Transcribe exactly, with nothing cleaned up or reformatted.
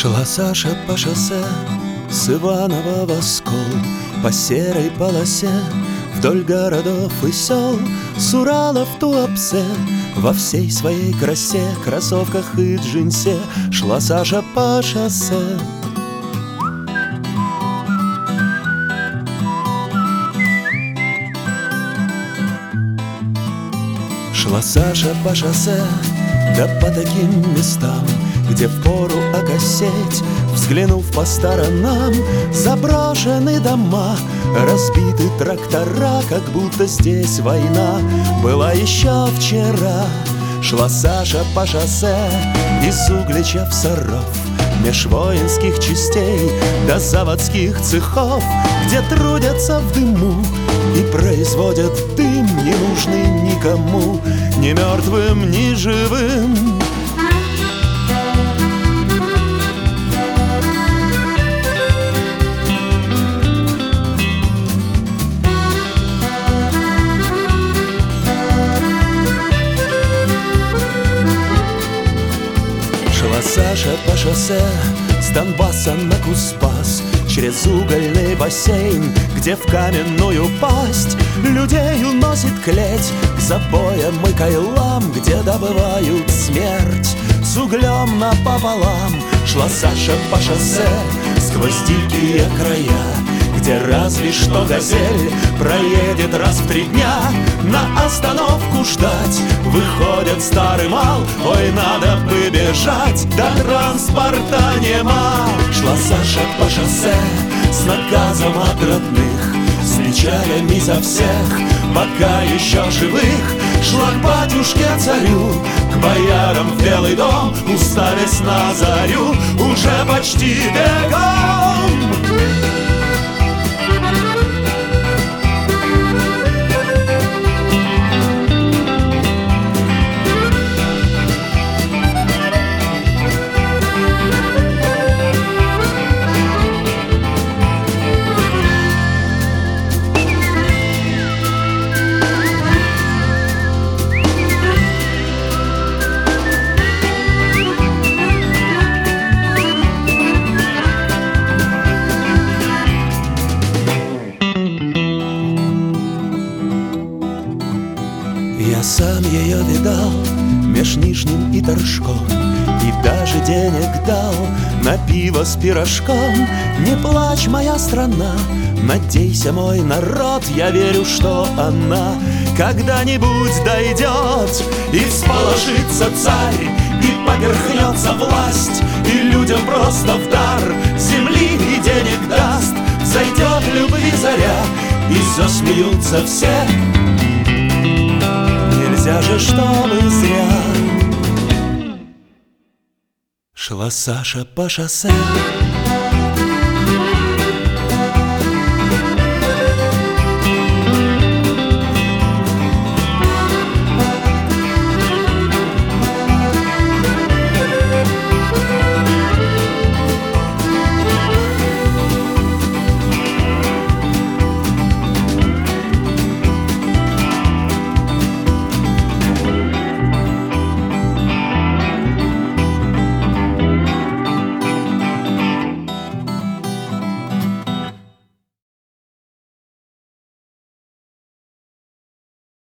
Шла Саша по шоссе с Иванова в Оскол, по серой полосе вдоль городов и сел, с Урала в Туапсе во всей своей красе, кроссовках и джинсе шла Саша по шоссе. Шла Саша по шоссе, да по таким местам, где впору окосеть. Взглянув по сторонам, заброшены дома, разбиты трактора, как будто здесь война была еще вчера. Шла Саша по шоссе из Углича в Саров, меж воинских частей до заводских цехов, где трудятся в дыму и производят дым, ненужный никому, ни мертвым, ни живым. Шла Саша по шоссе с Донбасса на Куспас, через угольный бассейн, где в каменную пасть людей уносит клеть к забоям и кайлам, где добывают смерть с углем напополам. Шла Саша по шоссе сквозь дикие края, где разве что газель проедет раз в три дня. На остановку ждать выходит старый мал, ой, надо бы бежать, да транспорта нема. Шла Саша по шоссе с наказом от родных, с печалями за всех, пока еще живых. Шла к батюшке царю, к боярам в Белый дом, уставясь на зарю, уже почти бегом. Я сам ее видал меж Нижним и Торжком, и даже денег дал на пиво с пирожком. Не плачь, моя страна, надейся, мой народ, я верю, что она когда-нибудь дойдет, и всполошится царь, и поверхнется власть, и людям просто в дар земли и денег даст. Зайдет любви заря, и засмеются все. Нельзя же, чтобы зря. Шла Саша по шоссе